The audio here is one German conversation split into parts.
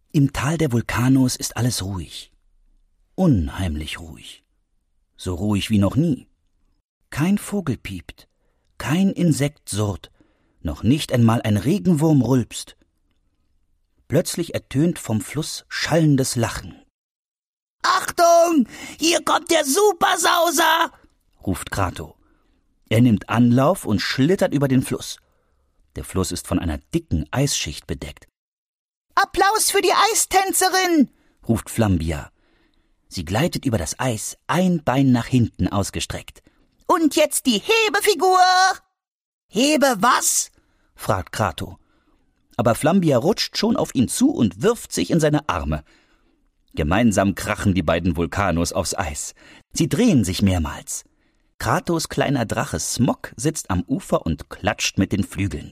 Im Tal der Vulkanos ist alles ruhig. Unheimlich ruhig. So ruhig wie noch nie. Kein Vogel piept, kein Insekt surrt, noch nicht einmal ein Regenwurm rülpst. Plötzlich ertönt vom Fluss schallendes Lachen. »Achtung! Hier kommt der Supersauser!« ruft Krato. Er nimmt Anlauf und schlittert über den Fluss. Der Fluss ist von einer dicken Eisschicht bedeckt. »Applaus für die Eistänzerin!« ruft Flambia. Sie gleitet über das Eis, ein Bein nach hinten ausgestreckt. »Und jetzt die Hebefigur!« »Hebe was?« fragt Krato. Aber Flambia rutscht schon auf ihn zu und wirft sich in seine Arme. Gemeinsam krachen die beiden Vulkanos aufs Eis. Sie drehen sich mehrmals. Kratos kleiner Drache Smog sitzt am Ufer und klatscht mit den Flügeln.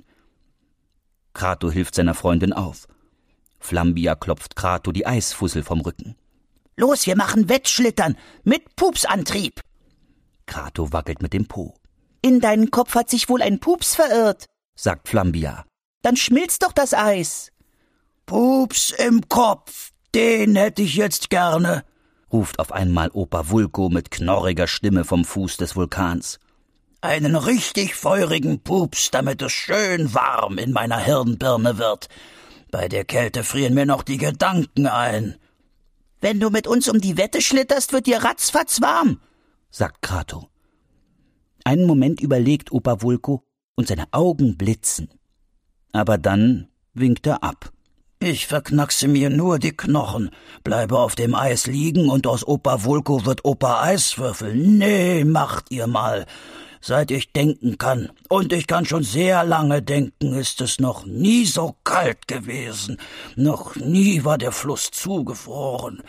Krato hilft seiner Freundin auf. Flambia klopft Krato die Eisfussel vom Rücken. »Los, wir machen Wettschlittern mit Pupsantrieb!« Krato wackelt mit dem Po. »In deinen Kopf hat sich wohl ein Pups verirrt«, sagt Flambia. »Dann schmilzt doch das Eis.« »Pups im Kopf, den hätte ich jetzt gerne«, ruft auf einmal Opa Vulko mit knorriger Stimme vom Fuß des Vulkans. »Einen richtig feurigen Pups, damit es schön warm in meiner Hirnbirne wird. Bei der Kälte frieren mir noch die Gedanken ein.« »Wenn du mit uns um die Wette schlitterst, wird dir ratzfatz warm«, sagt Krato. Einen Moment überlegt Opa Vulko und seine Augen blitzen. Aber dann winkt er ab. »Ich verknackse mir nur die Knochen, bleibe auf dem Eis liegen und aus Opa Vulko wird Opa Eiswürfel. Nee, macht ihr mal. Seit ich denken kann, und ich kann schon sehr lange denken, ist es noch nie so kalt gewesen. Noch nie war der Fluss zugefroren.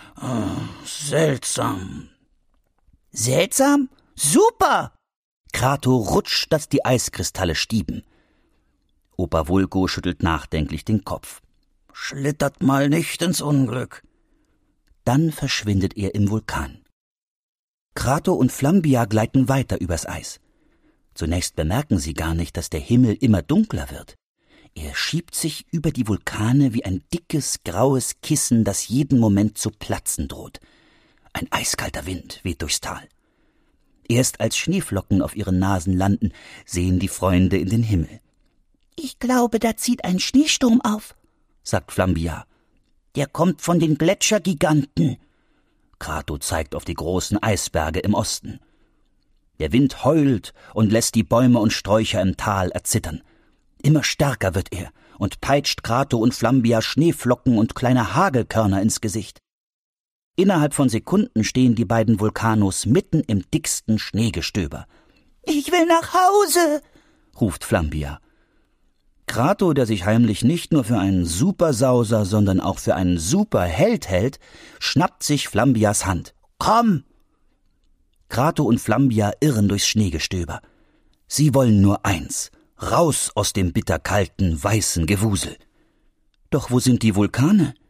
Seltsam.« »Seltsam? Super!« Krato rutscht, dass die Eiskristalle stieben. Opa Vulko schüttelt nachdenklich den Kopf. »Schlittert mal nicht ins Unglück.« Dann verschwindet er im Vulkan. Krato und Flambia gleiten weiter übers Eis. Zunächst bemerken sie gar nicht, dass der Himmel immer dunkler wird. Er schiebt sich über die Vulkane wie ein dickes, graues Kissen, das jeden Moment zu platzen droht. Ein eiskalter Wind weht durchs Tal. Erst als Schneeflocken auf ihren Nasen landen, sehen die Freunde in den Himmel. »Ich glaube, da zieht ein Schneesturm auf«, sagt Flambia. »Der kommt von den Gletschergiganten.« Krato zeigt auf die großen Eisberge im Osten. Der Wind heult und lässt die Bäume und Sträucher im Tal erzittern. Immer stärker wird er und peitscht Krato und Flambia Schneeflocken und kleine Hagelkörner ins Gesicht. Innerhalb von Sekunden stehen die beiden Vulkanos mitten im dicksten Schneegestöber. »Ich will nach Hause«, ruft Flambia. Krato, der sich heimlich nicht nur für einen Supersauser, sondern auch für einen Superheld hält, schnappt sich Flambias Hand. »Komm!« Krato und Flambia irren durchs Schneegestöber. Sie wollen nur eins: raus aus dem bitterkalten, weißen Gewusel. Doch wo sind die Vulkane?